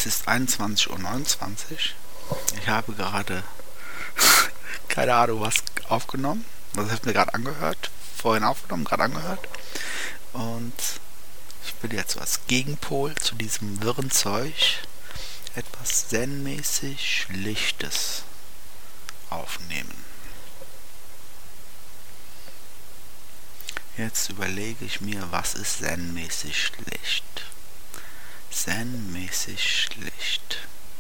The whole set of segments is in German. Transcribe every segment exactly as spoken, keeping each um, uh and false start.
Es ist einundzwanzig Uhr neunundzwanzig. Ich habe gerade keine Ahnung was aufgenommen. Das habe ich mir gerade angehört. Vorhin aufgenommen, gerade angehört. Und ich will jetzt was Gegenpol zu diesem wirren Zeug, etwas zen-mäßig Schlichtes aufnehmen. Jetzt überlege ich mir, was ist zen-mäßig schlicht? Zen-mäßig schlicht.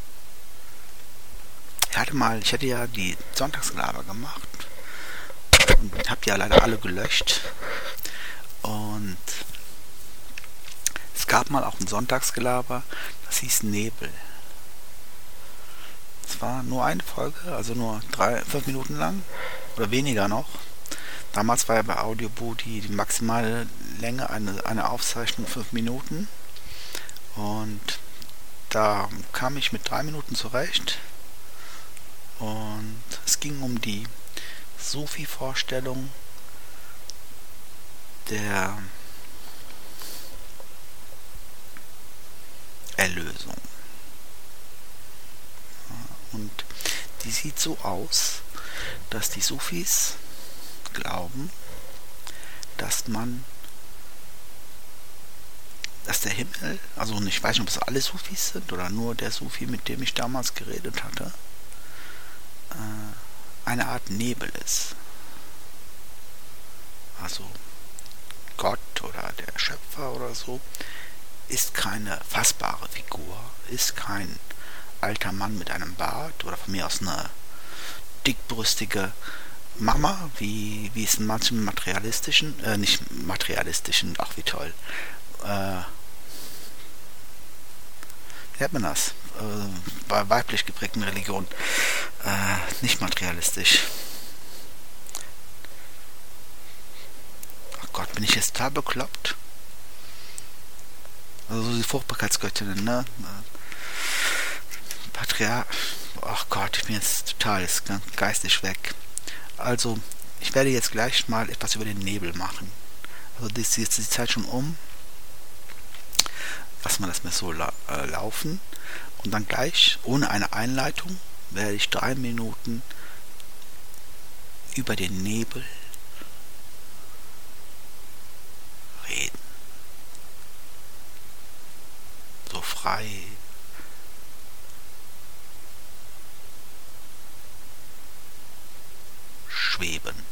Ich hatte mal, ich hatte ja die Sonntagsgelaber gemacht und habe die ja leider alle gelöscht. Und es gab mal auch ein Sonntagsgelaber, das hieß Nebel. Es war nur eine Folge, also nur drei, fünf Minuten lang oder weniger noch. Damals war ja bei Audioboo die, die maximale Länge eine, eine Aufzeichnung fünf Minuten. Und da kam ich mit drei Minuten zurecht. Und es ging um die Sufi-Vorstellung der Erlösung. Und die sieht so aus, dass die Sufis glauben, dass man, dass der Himmel, also ich weiß nicht, ob es alle Sufis sind oder nur der Sufi, mit dem ich damals geredet hatte, eine Art Nebel ist. Also Gott oder der Schöpfer oder so ist keine fassbare Figur, ist kein alter Mann mit einem Bart oder von mir aus eine dickbrüstige Mama, wie, wie es in manchen materialistischen, äh, nicht materialistischen, ach wie toll, äh, wie nennt man das? Äh, bei weiblich geprägten Religionen, äh, nicht materialistisch. Ach Gott, bin ich jetzt total bekloppt? Also so die Fruchtbarkeitsgöttinnen, ne? Patriarch, ach Gott, ich bin jetzt total ist geistig weg. Also, ich werde jetzt gleich mal etwas über den Nebel machen. Also, das ist jetzt die Zeit schon um. Lassen wir das mal so la äh, laufen. Und dann gleich, ohne eine Einleitung, werde ich drei Minuten über den Nebel reden. So frei. Schwebend.